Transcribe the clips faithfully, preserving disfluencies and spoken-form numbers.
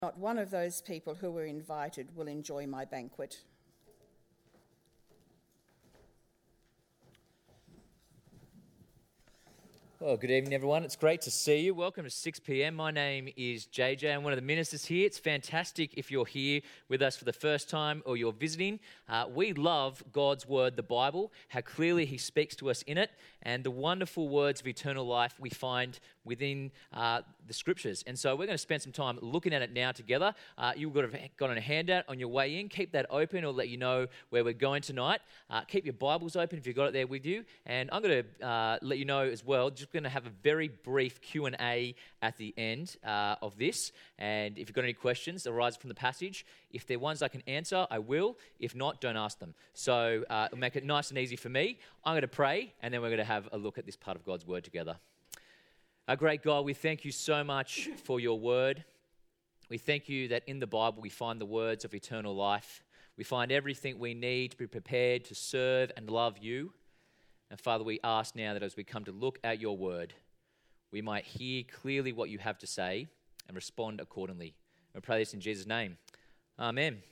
Not one of those people who were invited will enjoy my banquet. Well, good evening, everyone. It's great to see you. Welcome to six p.m. My name is J J. I'm one of the ministers here. It's fantastic if you're here with us for the first time or you're visiting. Uh, we love God's Word, the Bible, how clearly He speaks to us in it, and the wonderful words of eternal life we find within uh, the Scriptures. And so we're going to spend some time looking at it now together. Uh, you've got, a, got a handout on your way in. Keep that open. It'll let you know where we're going tonight. Uh, keep your Bibles open if you've got it there with you. And I'm going to uh, let you know as well, just going to have a very brief Q and A at the end uh, of this, and if you've got any questions arising from the passage, if they're ones I can answer, I will. If not, don't ask them. So uh, it'll make it nice and easy for me. I'm going to pray, and then we're going to have a look at this part of God's Word together. Our great God, we thank you so much for your Word. We thank you that in the Bible we find the words of eternal life. We find everything we need to be prepared to serve and love you. And Father, we ask now that as we come to look at your word, we might hear clearly what you have to say and respond accordingly. We pray this in Jesus' name. Amen.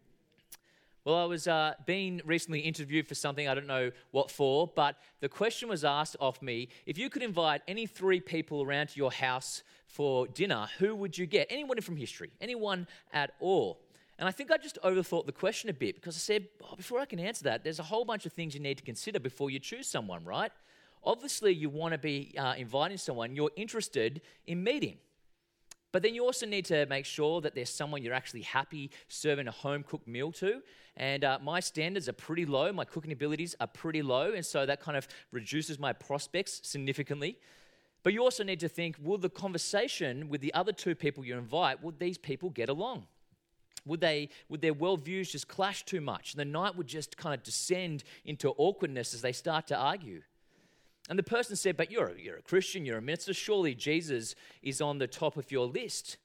Well, I was uh, being recently interviewed for something, I don't know what for, but the question was asked of me, if you could invite any three people around to your house for dinner, who would you get? Anyone from history, anyone at all. And I think I just overthought the question a bit because I said, oh, before I can answer that, there's a whole bunch of things you need to consider before you choose someone, right? Obviously, you want to be uh, inviting someone you're interested in meeting. But then you also need to make sure that there's someone you're actually happy serving a home-cooked meal to. And uh, my standards are pretty low. My cooking abilities are pretty low. And so that kind of reduces my prospects significantly. But you also need to think, will the conversation with the other two people you invite, will these people get along? Would they, would their worldviews just clash too much? And the night would just kind of descend into awkwardness as they start to argue. And the person said, but you're a, you're a Christian, you're a minister, surely Jesus is on the top of your list.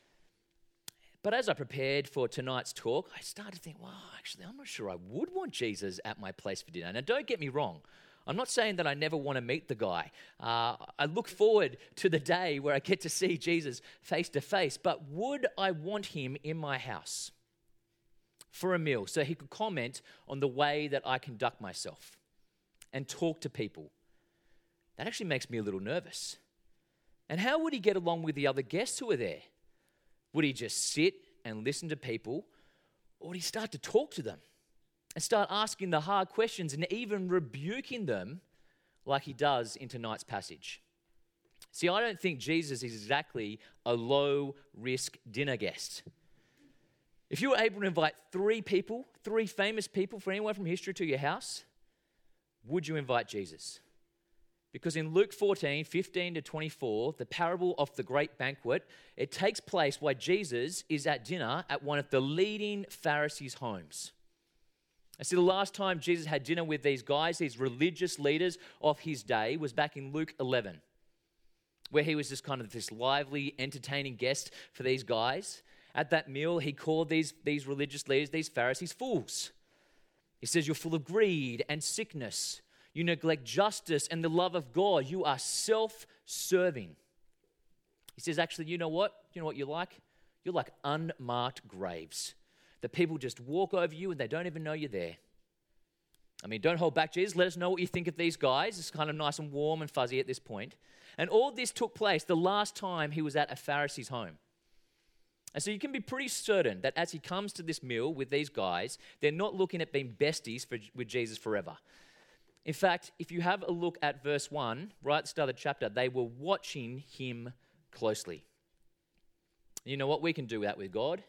But as I prepared for tonight's talk, I started to think, well, actually, I'm not sure I would want Jesus at my place for dinner. Now, don't get me wrong. I'm not saying that I never want to meet the guy. Uh, I look forward to the day where I get to see Jesus face to face. But would I want him in my house for a meal so he could comment on the way that I conduct myself and talk to people? That actually makes me a little nervous. And how would he get along with the other guests who are there? Would he just sit and listen to people, or would he start to talk to them? And start asking the hard questions and even rebuking them like he does in tonight's passage. See, I don't think Jesus is exactly a low-risk dinner guest. If you were able to invite three people, three famous people for anyone from history to your house, would you invite Jesus? Because in Luke fourteen, fifteen to twenty-four, the parable of the great banquet, it takes place while Jesus is at dinner at one of the leading Pharisees' homes. I see the last time Jesus had dinner with these guys, these religious leaders of his day, was back in Luke eleven, where he was just kind of this lively, entertaining guest for these guys. At that meal, he called these, these religious leaders, these Pharisees, fools. He says, you're full of greed and sickness. You neglect justice and the love of God. You are self-serving. He says, actually, you know what? You know what you're like? You're like unmarked graves. The people just walk over you and they don't even know you're there. I mean, don't hold back, Jesus. Let us know what you think of these guys. It's kind of nice and warm and fuzzy at this point. And all this took place the last time he was at a Pharisee's home. And so you can be pretty certain that as he comes to this meal with these guys, they're not looking at being besties for, with Jesus forever. In fact, if you have a look at verse one, right at the start of the chapter, they were watching him closely. You know what? We can do that with God.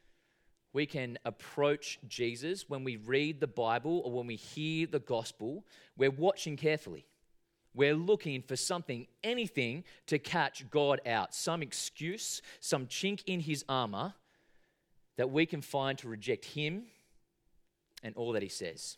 We can approach Jesus when we read the Bible or when we hear the gospel. We're watching carefully. We're looking for something, anything to catch God out, some excuse, some chink in his armor that we can find to reject him and all that he says.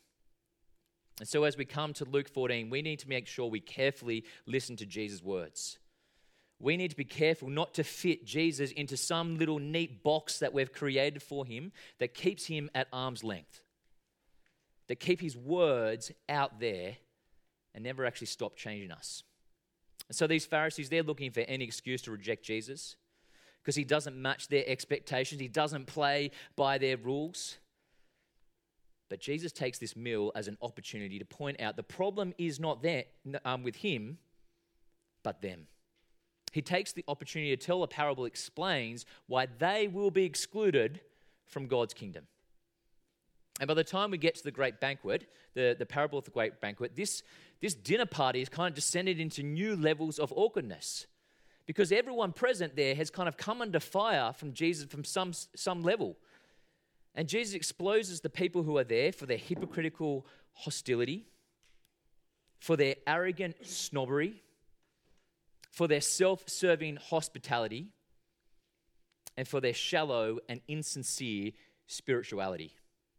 And so as we come to Luke fourteen, we need to make sure we carefully listen to Jesus' words. We need to be careful not to fit Jesus into some little neat box that we've created for him that keeps him at arm's length, that keep his words out there and never actually stop changing us. And so these Pharisees, they're looking for any excuse to reject Jesus. because he doesn't match their expectations. He doesn't play by their rules. But Jesus takes this meal as an opportunity to point out the problem is not there um, with him, but them. He takes the opportunity to tell a parable, explains why they will be excluded from God's kingdom. And by the time we get to the great banquet, the, the parable of the great banquet, this, this dinner party has kind of descended into new levels of awkwardness, because everyone present there has kind of come under fire from Jesus from some, some level. And Jesus exposes the people who are there for their hypocritical hostility, for their arrogant snobbery, for their self-serving hospitality, and for their shallow and insincere spirituality.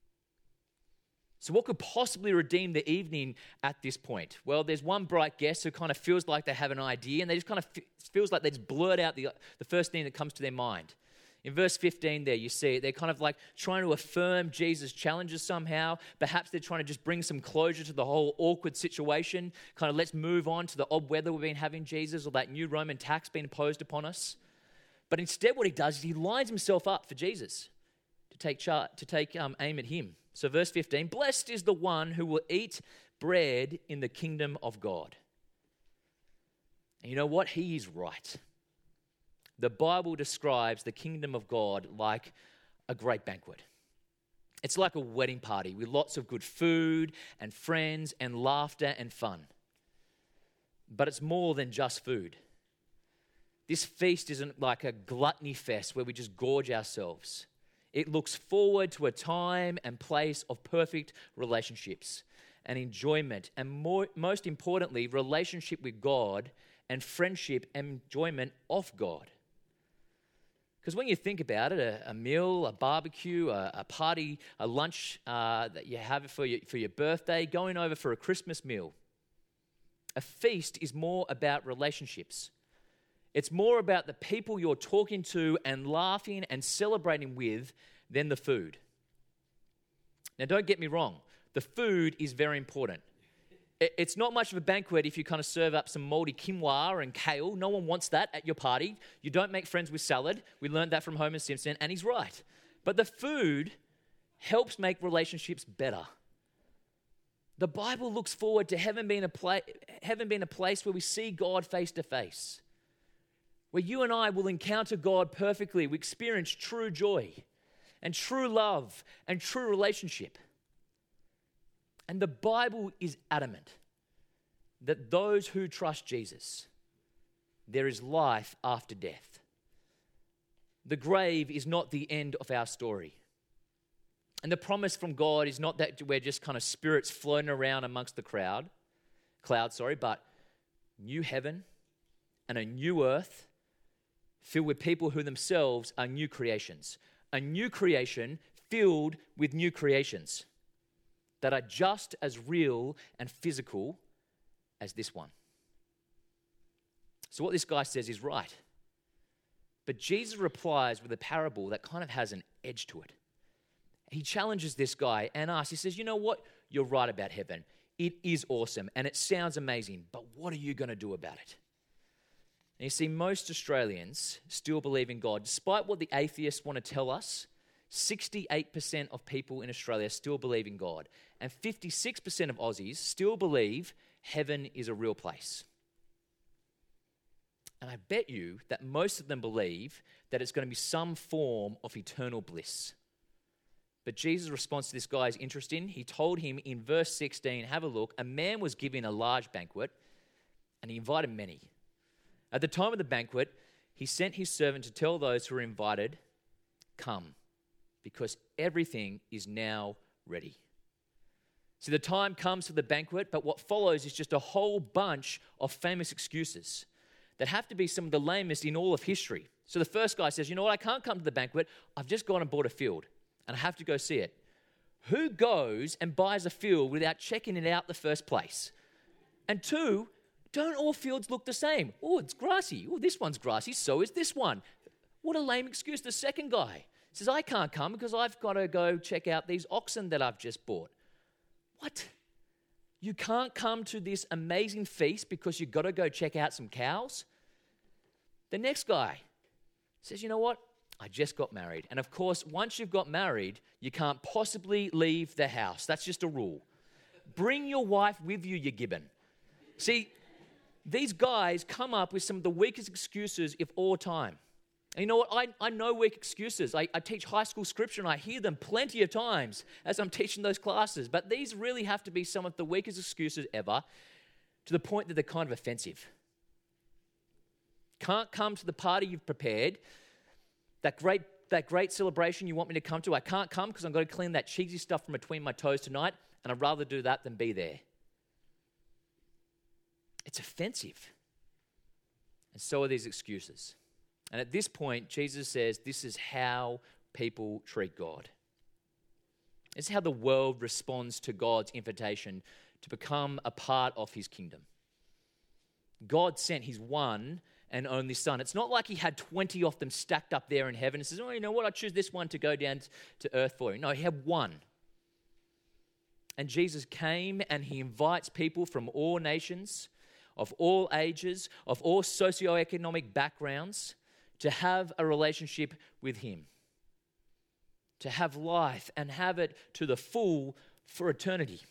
So what could possibly redeem the evening at this point? Well, there's one bright guest who kind of feels like they have an idea, and they just kind of f- feels like they just blurt out the, the first thing that comes to their mind. In verse fifteen there, you see it. They're kind of like trying to affirm Jesus' challenges somehow. Perhaps they're trying to just bring some closure to the whole awkward situation. Kind of let's move on to the odd weather we've been having, Jesus, or that new Roman tax being imposed upon us. But instead what he does is he lines himself up for Jesus to take, char- to take um, aim at him. So verse fifteen, blessed is the one who will eat bread in the kingdom of God. And you know what? He is right. The Bible describes the kingdom of God like a great banquet. It's like a wedding party with lots of good food and friends and laughter and fun. But it's more than just food. This feast isn't like a gluttony fest where we just gorge ourselves. It looks forward to a time and place of perfect relationships and enjoyment, and more, most importantly, relationship with God and friendship and enjoyment of God. Because when you think about it, a, a meal, a barbecue, a, a party, a lunch uh, that you have for your, for your birthday, going over for a Christmas meal, a feast is more about relationships. It's more about the people you're talking to and laughing and celebrating with than the food. Now, don't get me wrong. The food is very important. It's not much of a banquet if you kind of serve up some moldy quinoa and kale. No one wants that at your party. You don't make friends with salad. We learned that from Homer Simpson, and he's right. But the food helps make relationships better. The Bible looks forward to heaven being a, pla- heaven being a place where we see God face to face, where you and I will encounter God perfectly. We experience true joy and true love and true relationship. And the Bible is adamant that those who trust Jesus, there is life after death. The grave is not the end of our story. And the promise from God is not that we're just kind of spirits floating around amongst the crowd, cloud, sorry, but new heaven and a new earth filled with people who themselves are new creations. A new creation filled with new creations that are just as real and physical as this one. So what this guy says is right. But Jesus replies with a parable that kind of has an edge to it. He challenges this guy and asks, he says, you know what? You're right about heaven. It is awesome and it sounds amazing, but what are you going to do about it? And you see, most Australians still believe in God. Despite what the atheists want to tell us, sixty-eight percent of people in Australia still believe in God. And fifty-six percent of Aussies still believe heaven is a real place. And I bet you that most of them believe that it's going to be some form of eternal bliss. But Jesus' response to this guy is interesting. He told him in verse sixteen, have a look, a man was giving a large banquet and he invited many. At the time of the banquet, he sent his servant to tell those who were invited, come, because everything is now ready. So the time comes for the banquet, but what follows is just a whole bunch of famous excuses that have to be some of the lamest in all of history. So the first guy says, you know what, I can't come to the banquet. I've just gone and bought a field and I have to go see it. Who goes and buys a field without checking it out in the first place? And two, don't all fields look the same? Oh, it's grassy. Oh, this one's grassy, so is this one. What a lame excuse. The second guy says, I can't come because I've got to go check out these oxen that I've just bought. What? You can't come to this amazing feast because you've got to go check out some cows? The next guy says, you know what? I just got married. And of course, once you've got married, you can't possibly leave the house. That's just a rule. Bring your wife with you, you gibbon. See, these guys come up with some of the weakest excuses of all time. And you know what? I, I know weak excuses. I, I teach high school scripture and I hear them plenty of times as I'm teaching those classes. But these really have to be some of the weakest excuses ever, to the point that they're kind of offensive. Can't come to the party you've prepared, that great, that great celebration you want me to come to. I can't come because I've got to clean that cheesy stuff from between my toes tonight, and I'd rather do that than be there. It's offensive. And so are these excuses. And at this point, Jesus says this is how people treat God. This is how the world responds to God's invitation to become a part of his kingdom. God sent his one and only Son. It's not like he had twenty of them stacked up there in heaven and says, oh, you know what, I choose this one to go down to earth for you. No, he had one. And Jesus came and he invites people from all nations, of all ages, of all socioeconomic backgrounds, to have a relationship with him, to have life and have it to the full for eternity.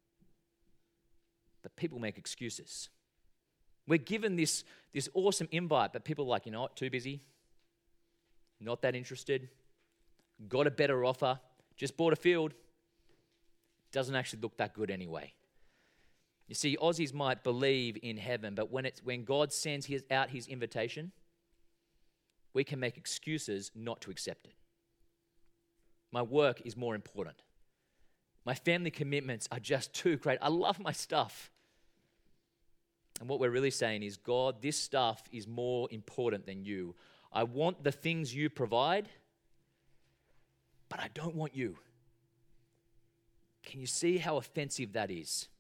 But people make excuses. We're given this, this awesome invite, but people are like, you know what, too busy, not that interested, got a better offer, just bought a field, doesn't actually look that good anyway. You see, Aussies might believe in heaven, but when it's when God sends his, out his invitation, we can make excuses not to accept it. My work is more important. My family commitments are just too great. I love my stuff. And what we're really saying is, God, this stuff is more important than you. I want the things you provide, but I don't want you. Can you see how offensive that is?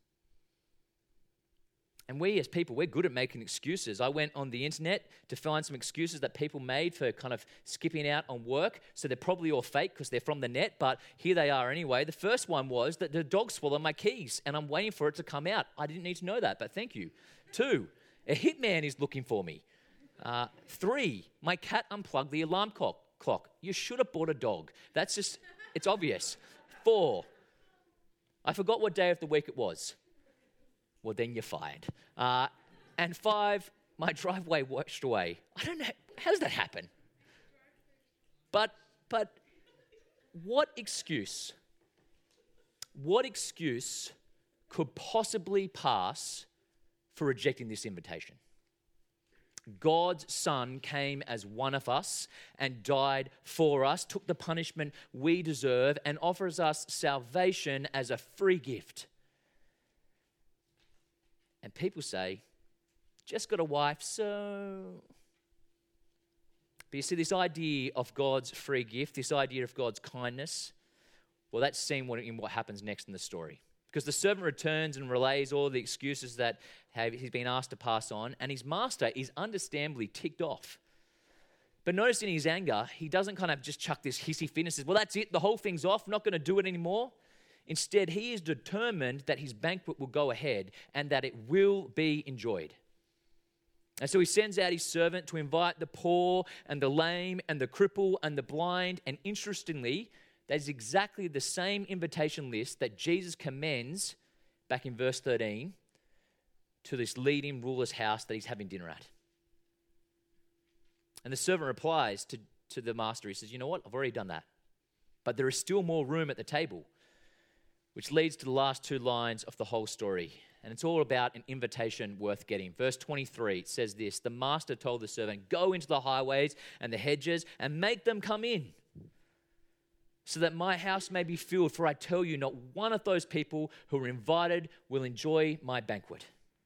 And we as people, we're good at making excuses. I went on the internet to find some excuses that people made for kind of skipping out on work. So they're probably all fake because they're from the net, but here they are anyway. The first one was that the dog swallowed my keys and I'm waiting for it to come out. I didn't need to know that, but thank you. Two, a hitman is looking for me. Uh, three, my cat unplugged the alarm clock. clock. You should have bought a dog. That's just, it's obvious. Four, I forgot what day of the week it was. Well, then you're fired. Uh, and five, my driveway washed away. I don't know, how does that happen? But, but what excuse, what excuse could possibly pass for rejecting this invitation? God's Son came as one of us and died for us, took the punishment we deserve, and offers us salvation as a free gift. And people say, just got a wife, so... But you see, this idea of God's free gift, this idea of God's kindness, well, that's seen in what happens next in the story. Because the servant returns and relays all the excuses that have, he's been asked to pass on, and his master is understandably ticked off. But notice in his anger, he doesn't kind of just chuck this hissy fit and says, well, that's it, the whole thing's off, not going to do it anymore. Instead, he is determined that his banquet will go ahead and that it will be enjoyed. And so he sends out his servant to invite the poor and the lame and the cripple and the blind. And interestingly, that is exactly the same invitation list that Jesus commends back in verse thirteen to this leading ruler's house that he's having dinner at. And the servant replies to, to the master. He says, you know what? I've already done that. But there is still more room at the table. Which leads to the last two lines of the whole story. And it's all about an invitation worth getting. Verse twenty-three says this, the master told the servant, go into the highways and the hedges and make them come in, so that my house may be filled. For I tell you, not one of those people who are invited will enjoy my banquet.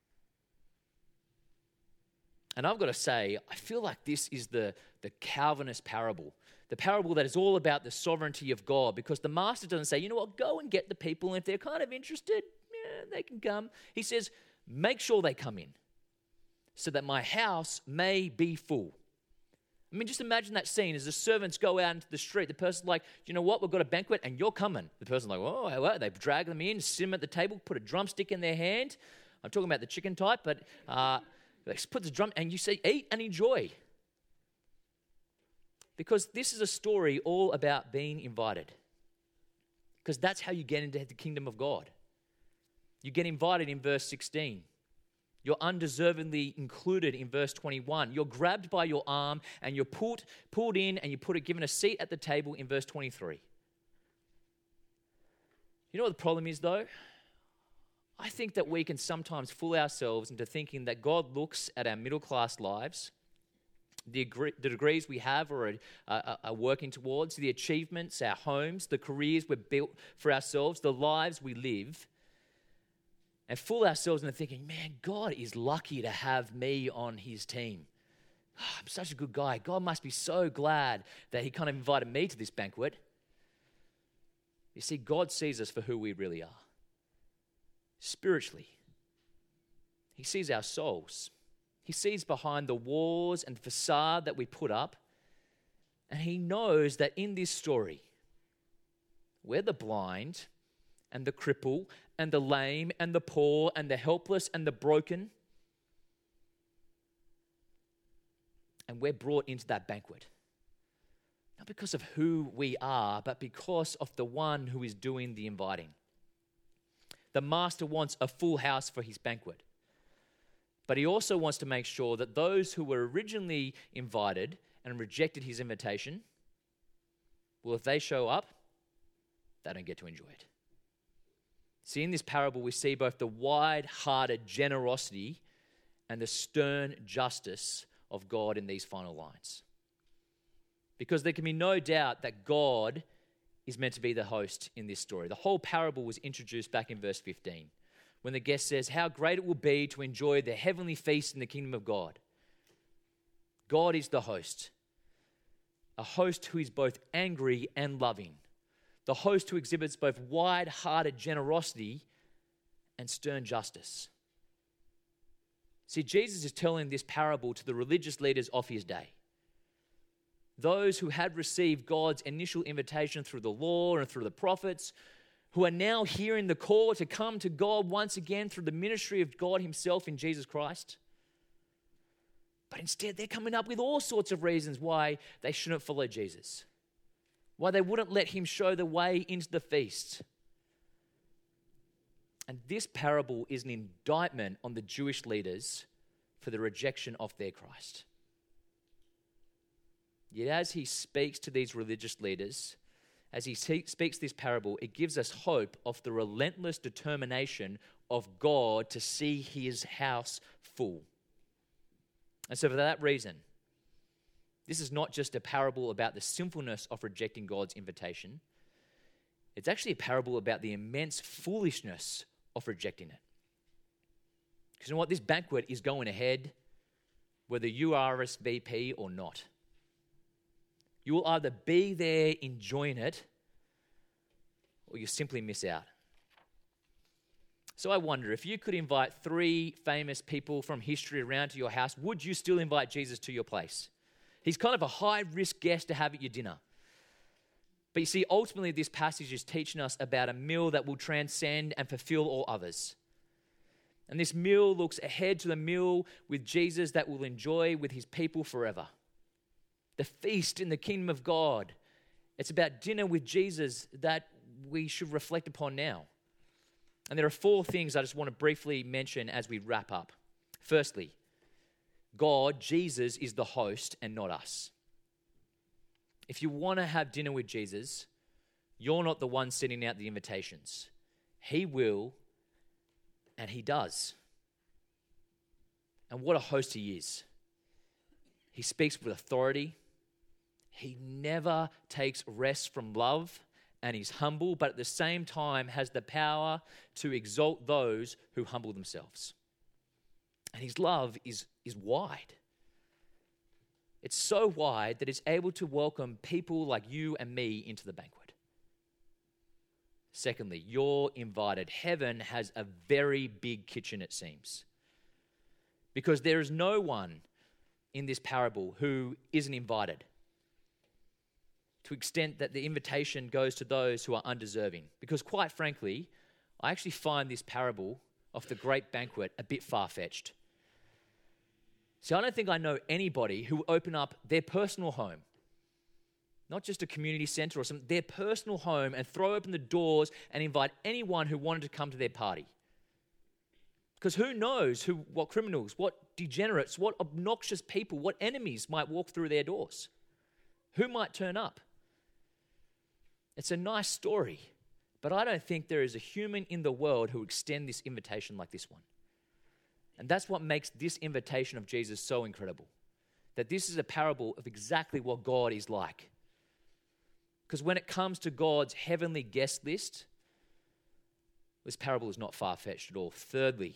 And I've got to say, I feel like this is the, the Calvinist parable. The parable that is all about the sovereignty of God, because the master doesn't say, you know what, go and get the people, and if they're kind of interested, yeah, they can come. He says, make sure they come in so that my house may be full. I mean, just imagine that scene as the servants go out into the street. The person's like, you know what, we've got a banquet and you're coming. The person's like, oh, well, they drag them in, sit them at the table, put a drumstick in their hand. I'm talking about the chicken type, but uh, they put the drum, and you say, eat and enjoy. Because this is a story all about being invited. Because that's how you get into the kingdom of God. You get invited in verse sixteen. You're undeservedly included in verse twenty-one. You're grabbed by your arm and you're pulled, pulled in and you put a, given a seat at the table in verse twenty-three. You know what the problem is though? I think that we can sometimes fool ourselves into thinking that God looks at our middle class lives, the, agree, the degrees we have or are, are, are working towards, the achievements, our homes, the careers we've built for ourselves, the lives we live, and fool ourselves into thinking, man, God is lucky to have me on his team. Oh, I'm such a good guy. God must be so glad that he kind of invited me to this banquet. You see, God sees us for who we really are. Spiritually. He sees our souls. He sees behind the walls and facade that we put up. And he knows that in this story, we're the blind and the cripple and the lame and the poor and the helpless and the broken. And we're brought into that banquet. Not because of who we are, but because of the one who is doing the inviting. The master wants a full house for his banquet. But he also wants to make sure that those who were originally invited and rejected his invitation, well, if they show up, they don't get to enjoy it. See, in this parable, we see both the wide-hearted generosity and the stern justice of God in these final lines. Because there can be no doubt that God is meant to be the host in this story. The whole parable was introduced back in verse fifteen, when the guest says, how great it will be to enjoy the heavenly feast in the kingdom of God. God is the host, a host who is both angry and loving, the host who exhibits both wide-hearted generosity and stern justice. See, Jesus is telling this parable to the religious leaders of his day. Those who had received God's initial invitation through the law and through the prophets, who are now hearing the call to come to God once again through the ministry of God himself in Jesus Christ. But instead, they're coming up with all sorts of reasons why they shouldn't follow Jesus, why they wouldn't let him show the way into the feast. And this parable is an indictment on the Jewish leaders for the rejection of their Christ. Yet as he speaks to these religious leaders, as he speaks this parable, it gives us hope of the relentless determination of God to see his house full. And so for that reason, this is not just a parable about the sinfulness of rejecting God's invitation. It's actually a parable about the immense foolishness of rejecting it. Because you know what? This banquet is going ahead whether you are R S V P or not. You will either be there enjoying it or you simply miss out. So I wonder, if you could invite three famous people from history around to your house, would you still invite Jesus to your place? He's kind of a high-risk guest to have at your dinner. But you see, ultimately this passage is teaching us about a meal that will transcend and fulfill all others. And this meal looks ahead to the meal with Jesus that we'll enjoy with his people forever. The feast in the kingdom of God. It's about dinner with Jesus that we should reflect upon now. And there are four things I just want to briefly mention as we wrap up. Firstly, God, Jesus, is the host and not us. If you want to have dinner with Jesus, you're not the one sending out the invitations. He will, and he does. And what a host he is. He speaks with authority. He never takes rest from love, and he's humble, but at the same time has the power to exalt those who humble themselves. And his love is, is wide. It's so wide that it's able to welcome people like you and me into the banquet. Secondly, you're invited. Heaven has a very big kitchen, it seems. Because there is no one in this parable who isn't invited, to extent that the invitation goes to those who are undeserving. Because quite frankly, I actually find this parable of the great banquet a bit far-fetched. See, I don't think I know anybody who would open up their personal home, not just a community center or something, their personal home, and throw open the doors and invite anyone who wanted to come to their party. Because who knows who, what criminals, what degenerates, what obnoxious people, what enemies might walk through their doors? Who might turn up? It's a nice story, but I don't think there is a human in the world who would extend this invitation like this one. And that's what makes this invitation of Jesus so incredible. That this is a parable of exactly what God is like. Because when it comes to God's heavenly guest list, this parable is not far-fetched at all. Thirdly,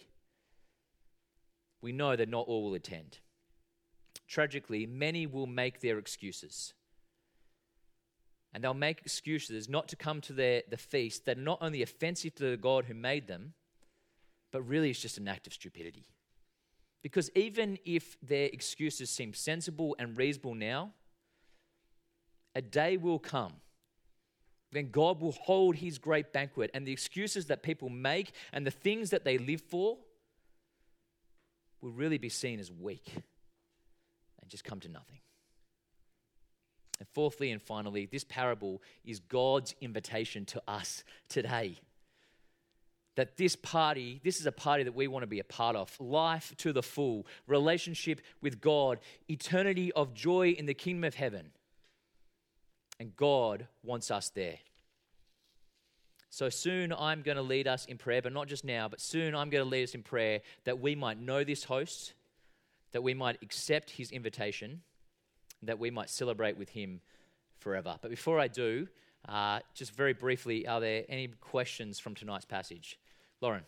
we know that not all will attend. Tragically, many will make their excuses. And they'll make excuses not to come to their, the feast that are not only offensive to the God who made them, but really it's just an act of stupidity. Because even if their excuses seem sensible and reasonable now, a day will come when God will hold his great banquet, and the excuses that people make and the things that they live for will really be seen as weak and just come to nothing. And fourthly and finally, this parable is God's invitation to us today. That this party, this is a party that we want to be a part of. Life to the full, relationship with God, eternity of joy in the kingdom of heaven. And God wants us there. So soon I'm going to lead us in prayer, but not just now, but soon I'm going to lead us in prayer that we might know this host, that we might accept his invitation, that we might celebrate with him forever. But before I do, uh, just very briefly, are there any questions from tonight's passage? Lauren.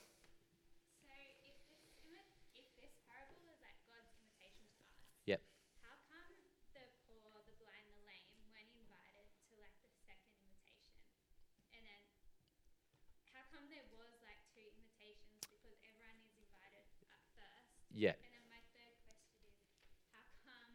So if this, if this parable is like God's invitation to us, Yep. how come the poor, the blind, the lame weren't invited to like the second invitation? And then how come there was like two invitations, because everyone is invited at first? Yeah. And then my third question is, how come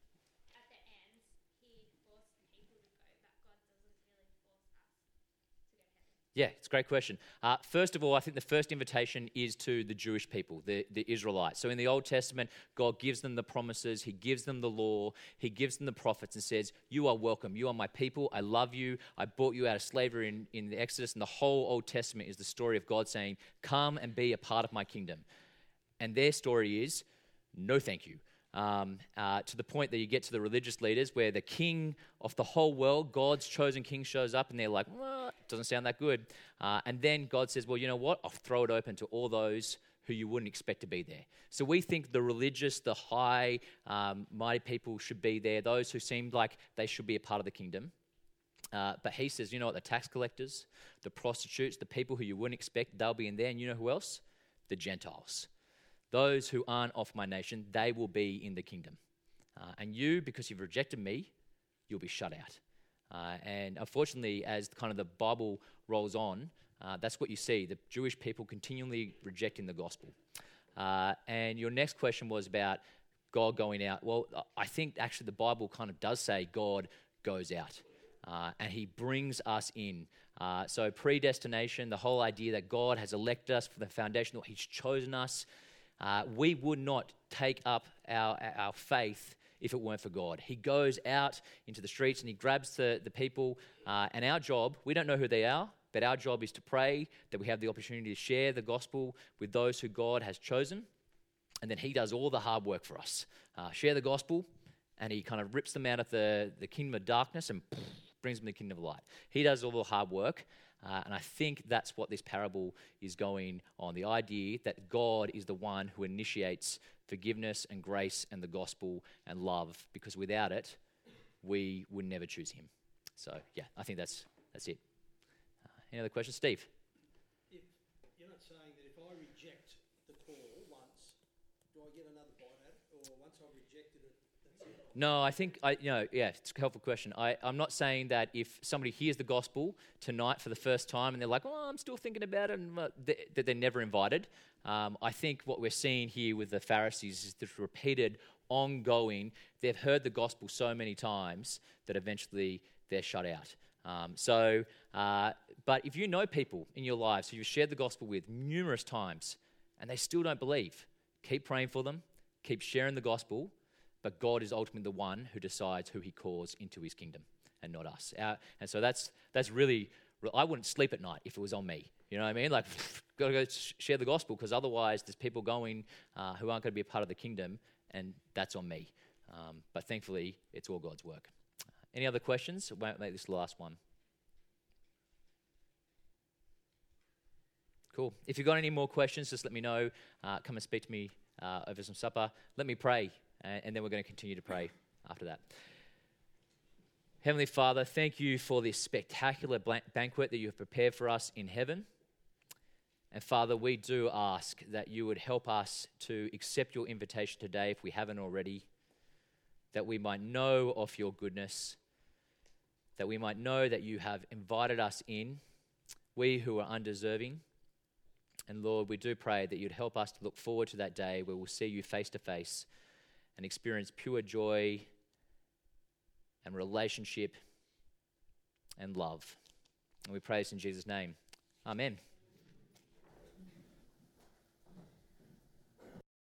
at the end he forced people to go, but God doesn't really force us to go to heaven? Yeah, it's a great question. Uh, first of all, I think the first invitation is to the Jewish people, the, the Israelites. So in the Old Testament, God gives them the promises, he gives them the law, he gives them the prophets and says, you are welcome, you are my people, I love you, I brought you out of slavery in, in the Exodus. And the whole Old Testament is the story of God saying, come and be a part of my kingdom. And their story is, no thank you. Um, uh, to the point that you get to the religious leaders where the king of the whole world, God's chosen king, shows up and they're like, well, doesn't sound that good. Uh, and then God says, well, you know what? I'll throw it open to all those who you wouldn't expect to be there. So we think the religious, the high, um, mighty people should be there, those who seemed like they should be a part of the kingdom. Uh, but he says, you know what? The tax collectors, the prostitutes, the people who you wouldn't expect, they'll be in there. And you know who else? The Gentiles. Those who aren't of my nation, they will be in the kingdom. Uh, and you, because you've rejected me, you'll be shut out. Uh, and unfortunately, as kind of the Bible rolls on, uh, that's what you see, the Jewish people continually rejecting the gospel. Uh, and your next question was about God going out. Well, I think actually the Bible kind of does say God goes out. Uh, and he brings us in. Uh, so predestination, the whole idea that God has elected us for the foundation, he's chosen us. Uh, we would not take up our, our faith if it weren't for God. He goes out into the streets and he grabs the, the people. Uh, and our job, we don't know who they are, but our job is to pray that we have the opportunity to share the gospel with those who God has chosen. And then he does all the hard work for us. Uh, share the gospel, and he kind of rips them out of the, the kingdom of darkness and brings them to the kingdom of light. He does all the hard work. Uh, and I think that's what this parable is going on. The idea that God is the one who initiates forgiveness and grace and the gospel and love, because without it, we would never choose him. So, yeah, I think that's that's it. Uh, any other questions? Steve? If you're not saying that if I reject the call once, do I get another bite at it? Or once I've rejected it, that's it? No, I think, I, you know, yeah, it's a helpful question. I, I'm not saying that if somebody hears the gospel tonight for the first time and they're like, oh, I'm still thinking about it, and uh, they, that they're never invited. Um, I think what we're seeing here with the Pharisees is this repeated, ongoing, they've heard the gospel so many times that eventually they're shut out. Um, so, uh, but if you know people in your lives who you've shared the gospel with numerous times and they still don't believe, keep praying for them, keep sharing the gospel. But God is ultimately the one who decides who he calls into his kingdom. and not us. Our, and so that's that's really, I wouldn't sleep at night if it was on me. You know what I mean? Like, got to go share the gospel, because otherwise there's people going uh, who aren't going to be a part of the kingdom, and that's on me. Um, but thankfully, it's all God's work. Any other questions? I won't make this the last one. Cool. If you've got any more questions, just let me know. Uh, come and speak to me uh, over some supper. Let me pray, and, and then we're going to continue to pray after that. Heavenly Father, thank you for this spectacular banquet that you have prepared for us in heaven. And Father, we do ask that you would help us to accept your invitation today if we haven't already, that we might know of your goodness, that we might know that you have invited us in, we who are undeserving. And Lord, we do pray that you'd help us to look forward to that day where we'll see you face to face and experience pure joy and relationship and love. And we pray this in Jesus' name. Amen.